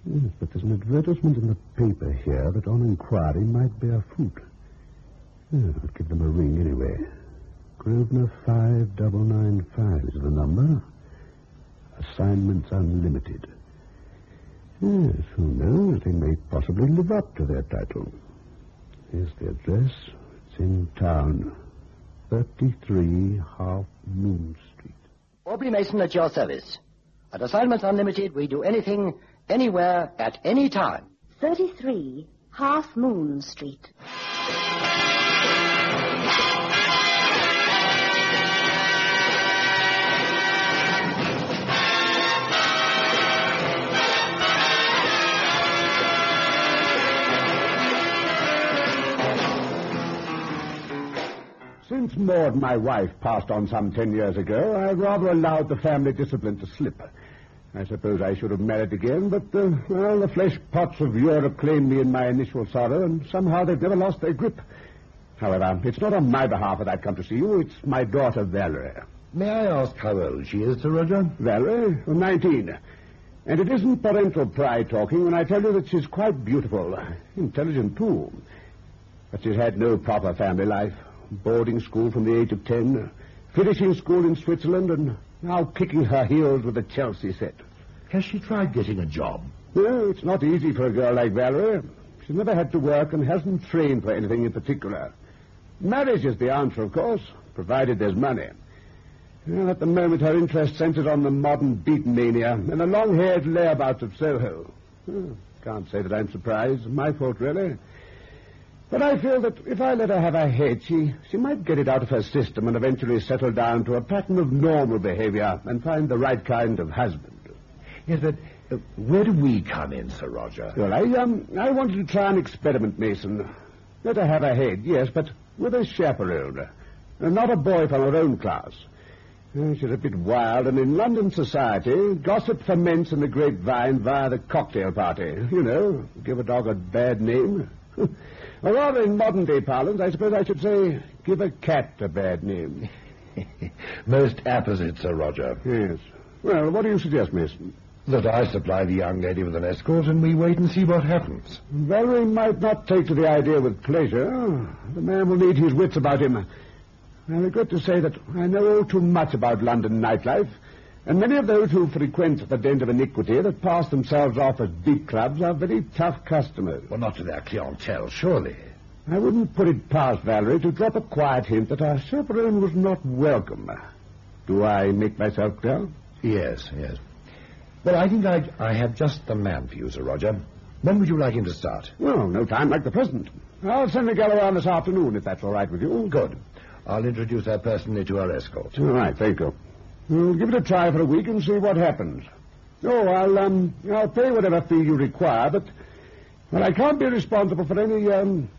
Yes, but there's an advertisement in the paper here that on inquiry might bear fruit. I'll give them a ring anyway. Grosvenor 5995 is the number. Assignments unlimited. Yes, who knows? They may possibly live up to their title. Here's the address. It's in town. 33 Half Moon Street. Aubrey Mason at your service. At Assignments Unlimited, we do anything, anywhere, at any time. 33 Half Moon Street. Since Maud, my wife, passed on some 10 years ago, I rather allowed the family discipline to slip. I suppose I should have married again, but, the flesh pots of Europe claimed me in my initial sorrow, and somehow they've never lost their grip. However, it's not on my behalf that I've come to see you. It's my daughter, Valerie. May I ask how old she is, Sir Roger? Valerie? 19. And it isn't parental pride talking when I tell you that she's quite beautiful. Intelligent, too. But she's had no proper family life. Boarding school from the age of 10, finishing school in Switzerland, and now kicking her heels with the Chelsea set. Has she tried getting a job? No, it's not easy for a girl like Valerie. She's never had to work and hasn't trained for anything in particular. Marriage is the answer, of course, provided there's money. Well, at the moment, her interest centers on the modern beatmania and the long-haired layabouts of Soho. Can't say that I'm surprised. My fault, really. But I feel that if I let her have her head, she might get it out of her system and eventually settle down to a pattern of normal behavior and find the right kind of husband. Yes, but where do we come in, Sir Roger? Well, I wanted to try an experiment, Mason. Let her have her head, yes, but with a chaperone. Not a boy from her own class. She's a bit wild, and in London society, gossip ferments in the grapevine via the cocktail party. You know, give a dog a bad name. Or rather, in modern-day parlance, I suppose I should say, give a cat a bad name. Most apposite, Sir Roger. Yes. Well, what do you suggest, Mason? That I supply the young lady with an escort and we wait and see what happens. Valerie might not take to the idea with pleasure. The man will need his wits about him. I regret to say that I know all too much about London nightlife, and many of those who frequent the den of iniquity that pass themselves off as big clubs are very tough customers. Well, not to their clientele, surely. I wouldn't put it past Valerie to drop a quiet hint that our chaperone was not welcome. Do I make myself clear? Yes. Well, I think I have just the man for you, Sir Roger. When would you like him to start? Well, no time like the present. I'll send the gal around this afternoon, if that's all right with you. Good. I'll introduce her personally to our escort. All right, thank you. We'll give it a try for a week and see what happens. Oh, I'll pay whatever fee you require, but I can't be responsible for any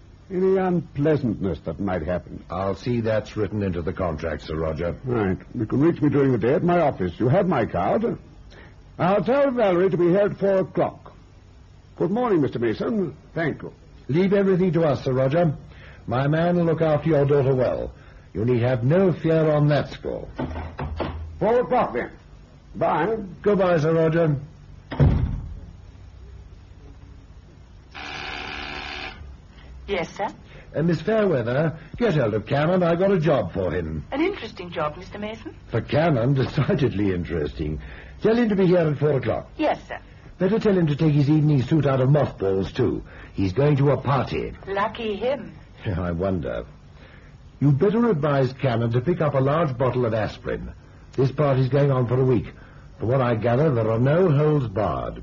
unpleasantness that might happen. I'll see that's written into the contract, Sir Roger. Right. You can reach me during the day at my office. You have my card. I'll tell Valerie to be here at 4 o'clock. Good morning, Mr. Mason. Thank you. Leave everything to us, Sir Roger. My man will look after your daughter well. You need have no fear on that score. 4 o'clock, then. Bye. Goodbye, Sir Roger. Yes, sir? Miss Fairweather, get hold of Cannon. I got a job for him. An interesting job, Mr. Mason. For Cannon, decidedly interesting. Tell him to be here at 4 o'clock. Yes, sir. Better tell him to take his evening suit out of mothballs, too. He's going to a party. Lucky him. I wonder. You'd better advise Cannon to pick up a large bottle of aspirin. This party's going on for a week. From what I gather, there are no holds barred.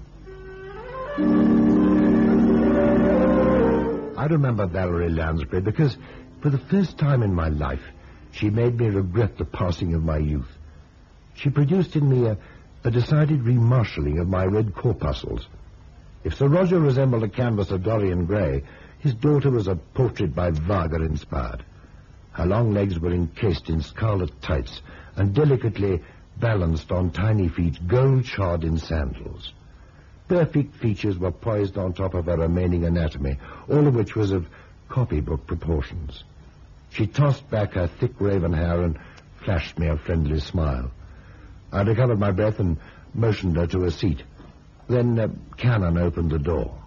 I remember Valerie Lansbury because, for the first time in my life, she made me regret the passing of my youth. She produced in me a decided remarshalling of my red corpuscles. If Sir Roger resembled a canvas of Dorian Gray, his daughter was a portrait by Wagner inspired. Her long legs were encased in scarlet tights and delicately balanced on tiny feet, gold-shod in sandals. Perfect features were poised on top of her remaining anatomy, all of which was of copybook proportions. She tossed back her thick raven hair and flashed me a friendly smile. I recovered my breath and motioned her to a seat. Then Cannon opened the door.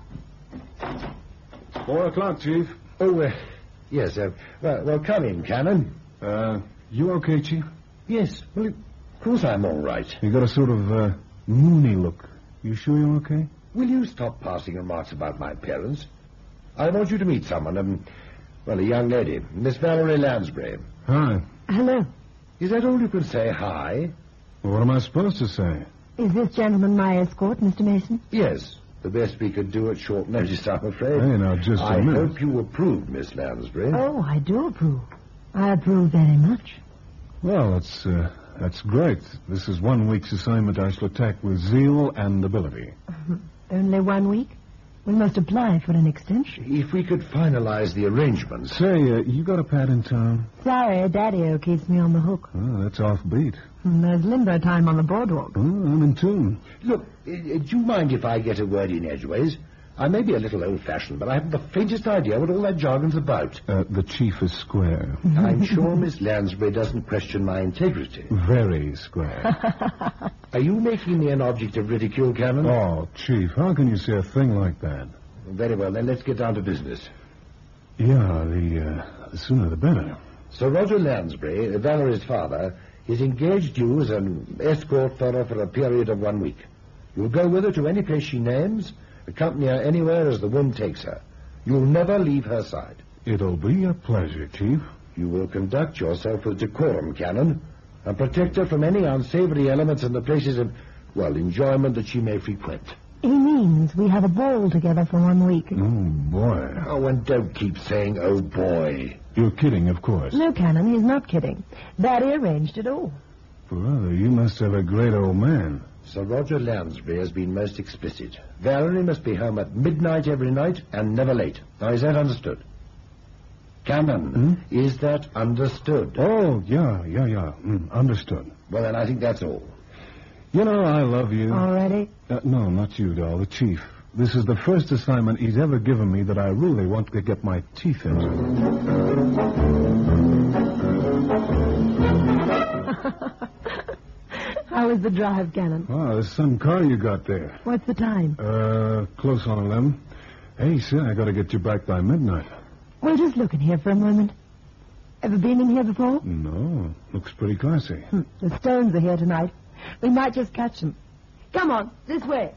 4 o'clock, Chief. Oh, yes. Well, come in, Cannon. You okay, Chief? Yes. Well, of course I'm all right. You got a sort of moony look. You sure you're okay? Will you stop passing remarks about my appearance? I want you to meet someone. A young lady. Miss Valerie Lansbury. Hi. Hello. Is that all you can say? Hi? Well, what am I supposed to say? Is this gentleman my escort, Mr. Mason? Yes. The best we could do at short notice, I'm afraid. Hey, now, just a minute. I hope you approve, Miss Lansbury. Oh, I do approve. I approve very much. Well, that's great. This is 1 week's assignment I shall attack with zeal and ability. Only 1 week? We must apply for an extension. If we could finalize the arrangements. Say, you got a pad in town? Sorry, Daddy-O keeps me on the hook. Oh, that's offbeat. There's limbo time on the boardwalk. Oh, I'm in tune. Look, do you mind if I get a word in edgeways? I may be a little old-fashioned, but I haven't the faintest idea what all that jargon's about. The chief is square. I'm sure Miss Lansbury doesn't question my integrity. Very square. Are you making me an object of ridicule, Cannon? Oh, Chief, how can you say a thing like that? Very well, then let's get down to business. Yeah, the sooner the better. Sir Roger Lansbury, Valerie's father, has engaged you as an escort for her for a period of 1 week. You'll go with her to any place she names, accompany her anywhere as the wind takes her. You'll never leave her side. It'll be a pleasure, Chief. You will conduct yourself with decorum, Cannon, and protect her from any unsavory elements in the places of, enjoyment that she may frequent. He means we have a ball together for 1 week. Oh, boy. Oh, and don't keep saying, oh, boy. You're kidding, of course. No, Cannon, he's not kidding. Daddy arranged it all. Brother, you must have a great old man. Sir Roger Lansbury has been most explicit. Valerie must be home at midnight every night and never late. Now, is that understood? Cannon, is that understood? Oh, yeah. Understood. Well, then I think that's all. You know, I love you. Already? No, not you, doll, the chief. This is the first assignment he's ever given me that I really want to get my teeth into. How is the drive, Cannon? Oh, there's some car you got there. What's the time? Close on 11. Hey, sir, I gotta get you back by midnight. We'll just look in here for a moment. Ever been in here before? No, looks pretty classy. The Stones are here tonight. We might just catch them. Come on, this way.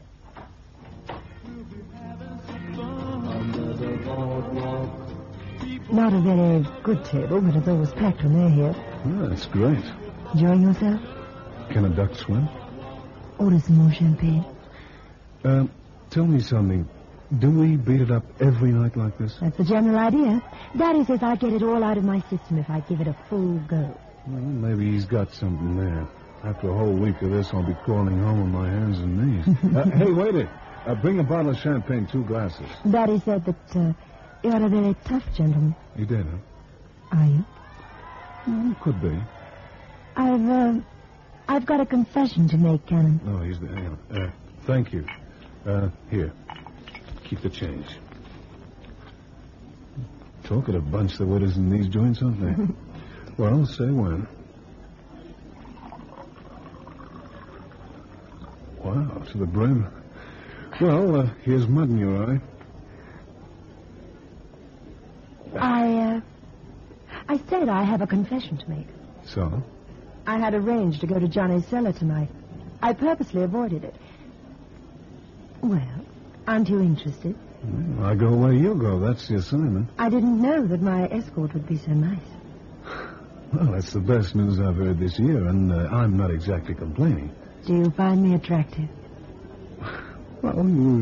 Not a very good table, but it's always packed when they're here. Oh, that's great. Enjoying yourself? Can a duck swim? Order some more champagne. Tell me something. Do we beat it up every night like this? That's the general idea. Daddy says I get it all out of my system if I give it a full go. Well, maybe he's got something there. After a whole week of this, I'll be crawling home on my hands and knees. Hey, waiter. Bring a bottle of champagne, 2 glasses. Daddy said that you're a very tough gentleman. You did, huh? Are you? Well, could be. I've got a confession to make, Cannon. Oh, he's there. Hang on. Thank you. Here. Keep the change. Talkative bunch, the waiters in these joints, aren't they? Well, say when. Wow, to the brim. Well, here's mud in your eye. I said I have a confession to make. So? I had arranged to go to Johnny's cellar tonight. I purposely avoided it. Well, aren't you interested? Well, I go where you go. That's the assignment. I didn't know that my escort would be so nice. Well, that's the best news I've heard this year, and I'm not exactly complaining. Do you find me attractive? Well,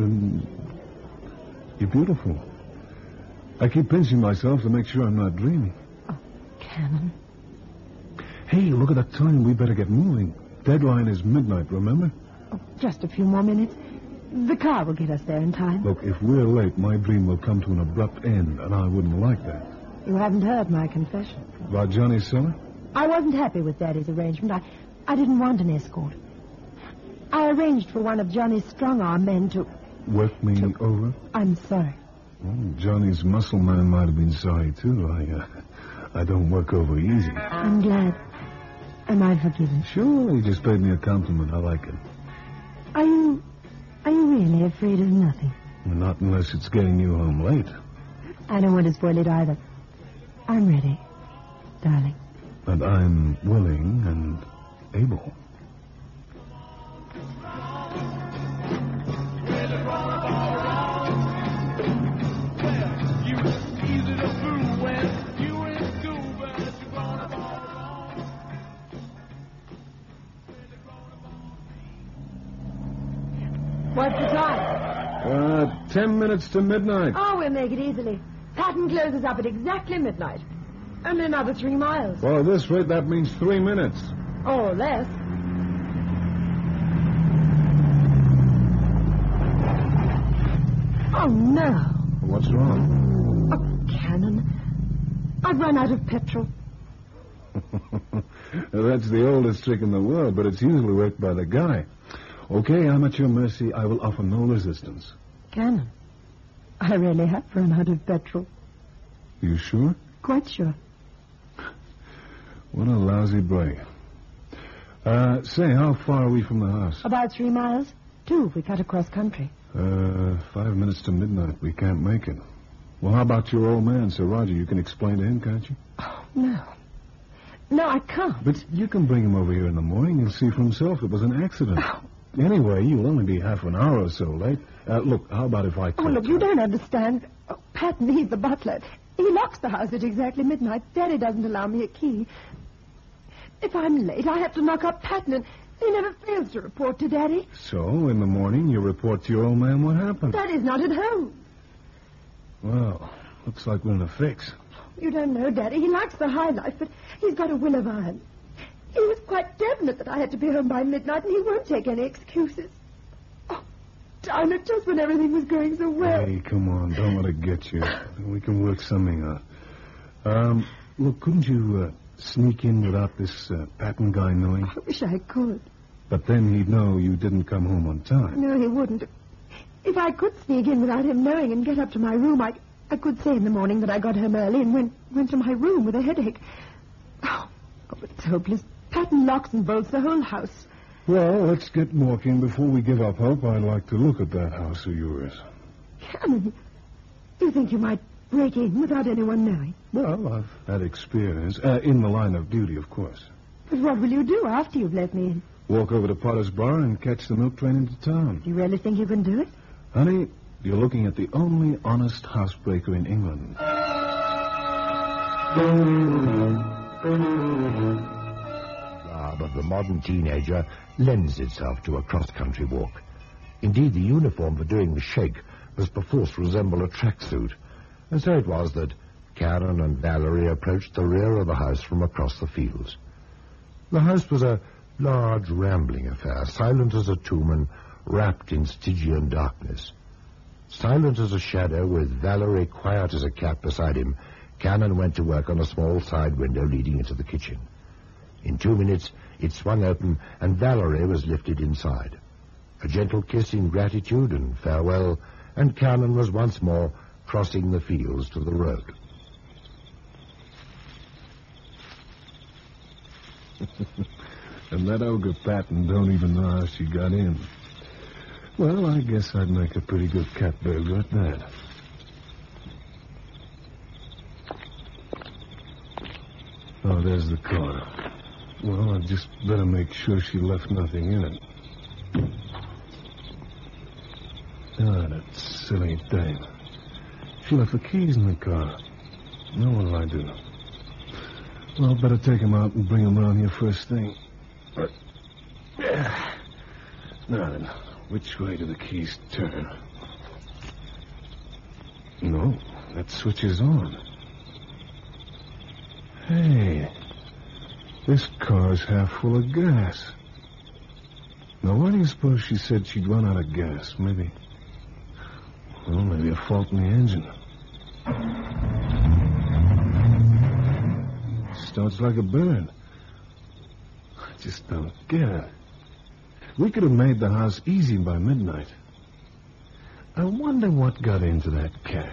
you're beautiful. I keep pinching myself to make sure I'm not dreaming. Oh, Cannon. Hey, look at that time. We better get moving. Deadline is midnight, remember? Oh, just a few more minutes. The car will get us there in time. Look, if we're late, my dream will come to an abrupt end, and I wouldn't like that. You haven't heard my confession. About Johnny's cellar? I wasn't happy with Daddy's arrangement. I didn't want an escort. I arranged for one of Johnny's strong-arm men to... Work me over? I'm sorry. Well, Johnny's muscle man might have been sorry, too. I don't work over easy. I'm glad. Am I forgiven? Sure, he just paid me a compliment. I like it. Are Are you really afraid of nothing? Not unless it's getting you home late. I don't want to spoil it either. I'm ready, darling. And I'm willing and able. What's the time? 10 minutes to midnight. Oh, we'll make it easily. Patton closes up at exactly midnight. Only another 3 miles. Well, at this rate, that means 3 minutes. Or less. Oh, no. What's wrong? Oh, Cannon. I've run out of petrol. That's the oldest trick in the world, but it's usually worked by the guy. Okay, I'm at your mercy. I will offer no resistance. Cannon, I really have run out of petrol. You sure? Quite sure. What a lousy break. Say, how far are we from the house? About 3 miles. 2 if we cut across country. 5 minutes to midnight. We can't make it. Well, how about your old man, Sir Roger? You can explain to him, can't you? Oh, no. No, I can't. But you can bring him over here in the morning. He'll see for himself it was an accident. Oh. Anyway, you'll only be half an hour or so late. Look, how about if I Oh, look, you don't understand. Oh, Patton, he's the butler. He locks the house at exactly midnight. Daddy doesn't allow me a key. If I'm late, I have to knock up Patton, and he never fails to report to Daddy. So, in the morning, you report to your old man what happened. Daddy's not at home. Well, looks like we're in a fix. You don't know, Daddy. He likes the high life, but he's got a will of iron. He was quite definite that I had to be home by midnight, and he won't take any excuses. Oh, darn it, just when everything was going so well. Hey, come on, don't let it get you. We can work something out. Look, couldn't you sneak in without this Patton guy knowing? I wish I could. But then he'd know you didn't come home on time. No, he wouldn't. If I could sneak in without him knowing and get up to my room, I could say in the morning that I got home early and went to my room with a headache. Oh, it's hopeless. Patton locks and bolts the whole house. Well, let's get walking. Before we give up hope, I'd like to look at that house of yours. Cannon, you think you might break in without anyone knowing? Well, I've had experience. In the line of duty, of course. But what will you do after you've let me in? Walk over to Potter's Bar and catch the milk train into town. Do you really think you can do it? Honey, you're looking at the only honest housebreaker in England. Of the modern teenager lends itself to a cross-country walk. Indeed, the uniform for doing the shake must perforce resemble a tracksuit. And so it was that Karen and Valerie approached the rear of the house from across the fields. The house was a large, rambling affair, silent as a tomb and wrapped in Stygian darkness. Silent as a shadow, with Valerie quiet as a cat beside him, Cannon went to work on a small side window leading into the kitchen. In 2 minutes, it swung open, and Valerie was lifted inside. A gentle kiss in gratitude and farewell, and Cannon was once more crossing the fields to the road. And that ogre Patton don't even know how she got in. Well, I guess I'd make a pretty good cat burglar at that. Oh, there's the car. Well, I'd just better make sure she left nothing in it. Ah, that silly dame. She left the keys in the car. Now what'll I do? Well, better take him out and bring him around here first thing. Now then, which way do the keys turn? No, that switch is on. Hey, this car's half full of gas. Now, why do you suppose she said she'd run out of gas? Maybe a fault in the engine. Starts like a bird. I just don't get it. We could have made the house easy by midnight. I wonder what got into that cat.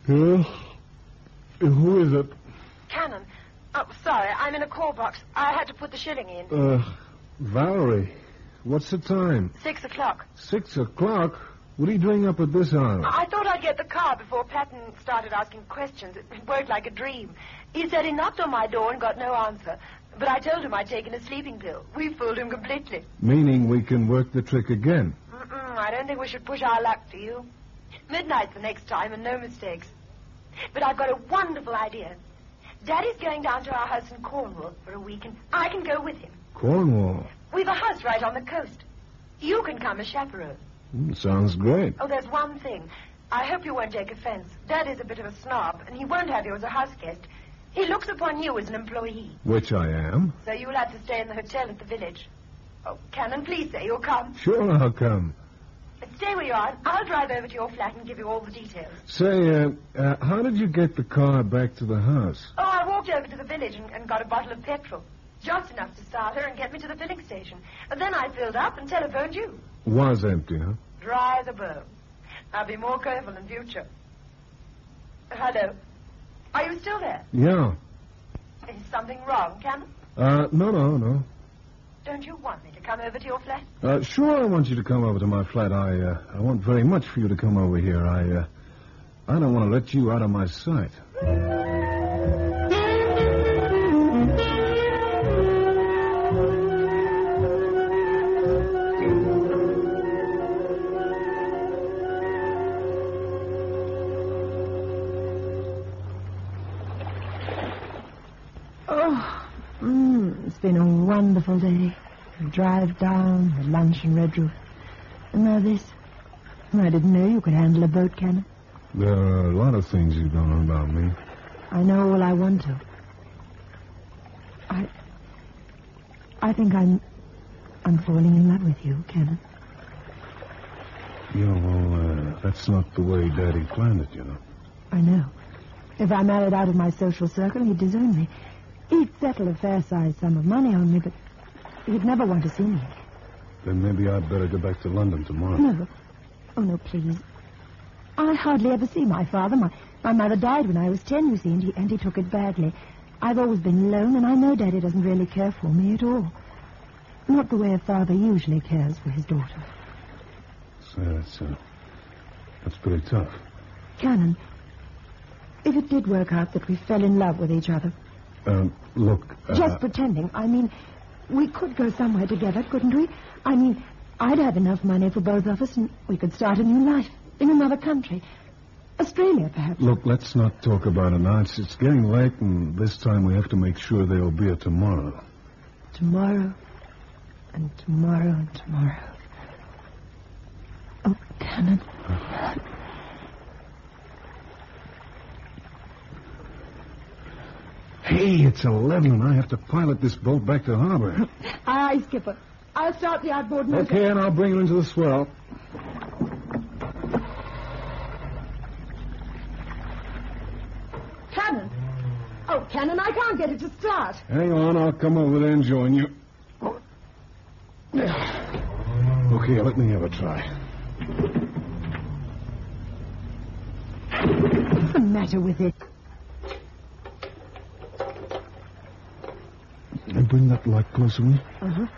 Yes? Who is it? Cannon. Oh, sorry, I'm in a call box. I had to put the shilling in. Valerie. What's the time? 6 o'clock. 6 o'clock? What are you doing up at this hour? I thought I'd get the car before Patton started asking questions. It worked like a dream. He said he knocked on my door and got no answer. But I told him I'd taken a sleeping pill. We fooled him completely. Meaning we can work the trick again? I don't think we should push our luck, do you? Midnight's the next time and no mistakes. But I've got a wonderful idea. Daddy's going down to our house in Cornwall for a week, and I can go with him. Cornwall? We've a house right on the coast. You can come as chaperone. Sounds great. Oh, there's one thing. I hope you won't take offense. Daddy's a bit of a snob, and he won't have you as a house guest. He looks upon you as an employee. Which I am. So you'll have to stay in the hotel at the village. Oh, Cannon, please say you'll come. Sure, I'll come. Stay where you are. I'll drive over to your flat and give you all the details. Say, how did you get the car back to the house? Oh, I walked over to the village and got a bottle of petrol. Just enough to start her and get me to the filling station. And then I filled up and telephoned you. Was empty, huh? Dry as a bone. I'll be more careful in future. Hello. Are you still there? Yeah. Is something wrong, Cannon? No. Don't you want me to come over to your flat? Sure, I want you to come over to my flat. I want very much for you to come over here. I don't want to let you out of my sight. It's been a wonderful day. A drive down, a lunch in Red Roof. And now this. I didn't know you could handle a boat, Cannon. There are a lot of things you don't know about me. I know all I want to. I think I'm falling in love with you, Cannon. Yeah, well, that's not the way Daddy planned it, you know. I know. If I married out of my social circle, he'd disown me. He'd settle a fair-sized sum of money on me, but he'd never want to see me again. Then maybe I'd better go back to London tomorrow. No. Oh, no, please. I hardly ever see my father. My mother died when I was 10, you see, and he took it badly. I've always been alone, and I know Daddy doesn't really care for me at all. Not the way a father usually cares for his daughter. So that's pretty tough. Cannon, if it did work out that we fell in love with each other... Look... Just pretending. I mean, we could go somewhere together, couldn't we? I mean, I'd have enough money for both of us, and we could start a new life in another country. Australia, perhaps. Look, let's not talk about it now. It's getting late, and this time we have to make sure they'll be here tomorrow. Tomorrow, and tomorrow, and tomorrow. Oh, Cannon. Hey, it's 11, and I have to pilot this boat back to harbor. Aye, Skipper. I'll start the outboard motor. Okay, and I'll bring her into the swell. Cannon. Oh, Cannon, I can't get it to start. Hang on, I'll come over there and join you. Okay, let me have a try. What's the matter with it? And bring that light closer to me. Uh-huh.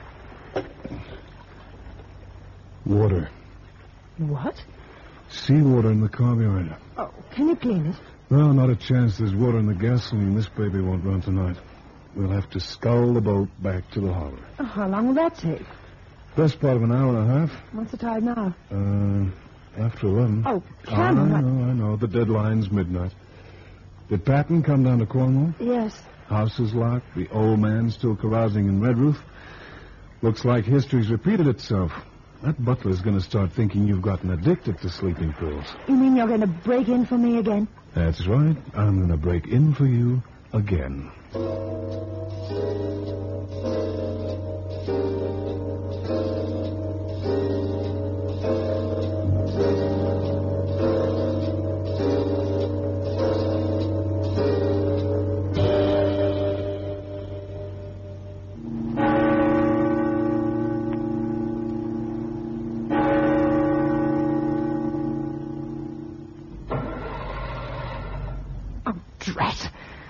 Water. What? Seawater in the carburetor. Oh, can you clean it? No, not a chance. There's water in the gasoline. This baby won't run tonight. We'll have to scull the boat back to the harbor. Oh, how long will that take? Best part of an hour and a half. What's the time now? After 11. Oh, Cannon. I know. The deadline's midnight. Did Patton come down to Cornwall? Yes. House is locked. The old man still carousing in Red Roof. Looks like history's repeated itself. That butler's going to start thinking you've gotten addicted to sleeping pills. You mean you're going to break in for me again? That's right. I'm going to break in for you again.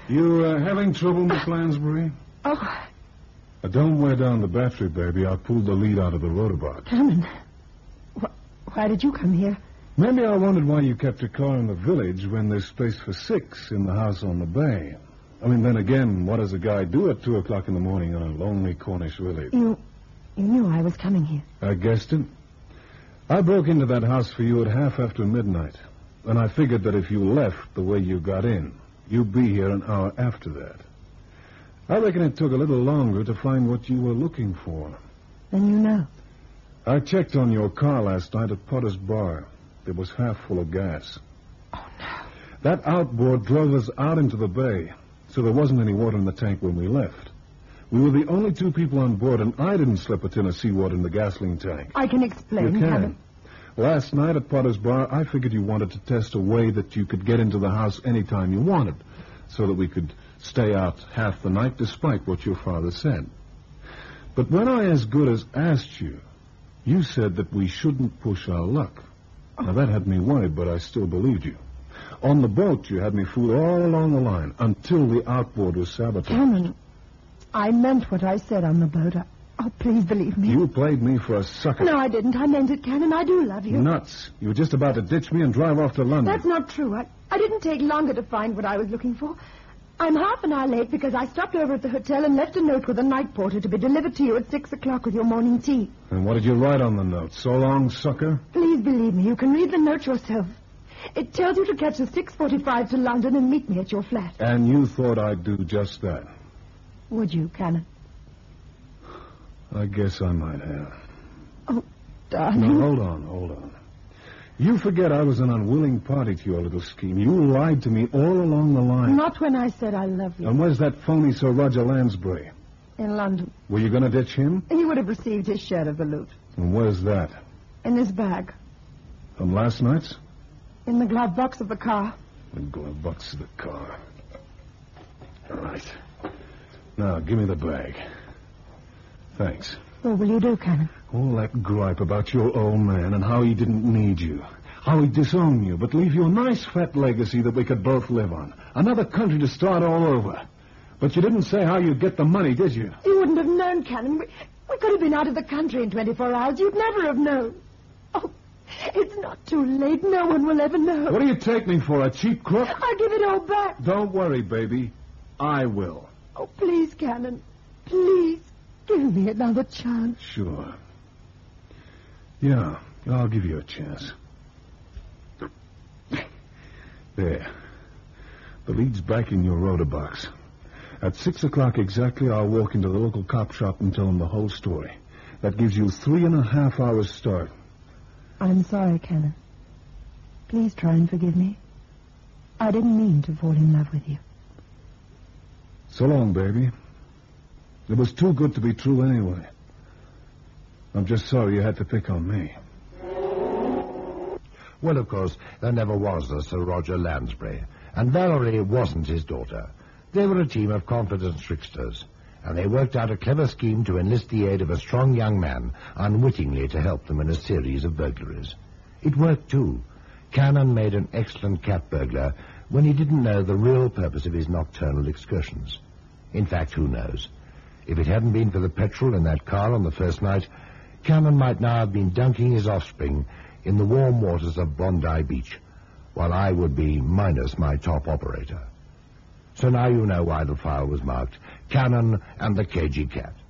You having trouble, Miss Lansbury? Oh, Don't wear down the battery, baby. I pulled the lead out of the rotor box. Canon. Why did you come here? Maybe I wondered why you kept your car in the village when there's space for 6 in the house on the bay. I mean, then again, what does a guy do at 2 o'clock in the morning in a lonely Cornish village? You knew I was coming here. I guessed it. I broke into that house for you at half after midnight, and I figured that if you left the way you got in, you'd be here an hour after that. I reckon it took a little longer to find what you were looking for. Then you know. I checked on your car last night at Potter's Bar. It was half full of gas. Oh, no. That outboard drove us out into the bay, so there wasn't any water in the tank when we left. We were the only 2 people on board, and I didn't slip a tin of seawater in the gasoline tank. I can explain, You can. Canon. Last night at Potter's Bar, I figured you wanted to test a way that you could get into the house any time you wanted, so that we could stay out half the night despite what your father said. But when I as good as asked you, you said that we shouldn't push our luck. Now, that had me worried, but I still believed you. On the boat, you had me fooled all along the line until the outboard was sabotaged. Canon, I meant what I said on the boat. Oh, please believe me. You played me for a sucker. No, I didn't. I meant it, Canon. I do love you. Nuts. You were just about to ditch me and drive off to London. That's not true. I didn't take longer to find what I was looking for. I'm half an hour late because I stopped over at the hotel and left a note with a night porter to be delivered to you at 6 o'clock with your morning tea. And what did you write on the note? So long, sucker? Please believe me. You can read the note yourself. It tells you to catch the 6:45 to London and meet me at your flat. And you thought I'd do just that. Would you, Canon? I guess I might have. Oh, darling. No, hold on. You forget I was an unwilling party to your little scheme. You lied to me all along the line. Not when I said I love you. And where's that phony Sir Roger Lansbury? In London. Were you going to ditch him? He would have received his share of the loot. And where's that? In his bag. From last night's? In the glove box of the car. The glove box of the car. All right. Now, give me the bag. Thanks. What will you do, Canon? All that gripe about your old man and how he didn't need you. How he disowned you, but leave you a nice fat legacy that we could both live on. Another country to start all over. But you didn't say how you'd get the money, did you? You wouldn't have known, Canon. We could have been out of the country in 24 hours. You'd never have known. Oh, it's not too late. No one will ever know. What do you take me for, a cheap crook? I'll give it all back. Don't worry, baby. I will. Oh, please, Canon. Please. Give me another chance. Sure. Yeah, I'll give you a chance. There. The lead's back in your rotor box. At 6 o'clock exactly, I'll walk into the local cop shop and tell him the whole story. That gives you 3.5 hours start. I'm sorry, Canon. Please try and forgive me. I didn't mean to fall in love with you. So long, baby. It was too good to be true anyway. I'm just sorry you had to pick on me. Well, of course, there never was a Sir Roger Lansbury, and Valerie wasn't his daughter. They were a team of confident tricksters, and they worked out a clever scheme to enlist the aid of a strong young man, unwittingly to help them in a series of burglaries. It worked, too. Cannon made an excellent cat burglar when he didn't know the real purpose of his nocturnal excursions. In fact, who knows? If it hadn't been for the petrol in that car on the first night, Cannon might now have been dunking his offspring in the warm waters of Bondi Beach, while I would be minus my top operator. So now you know why the file was marked Cannon and the Cagey Cat.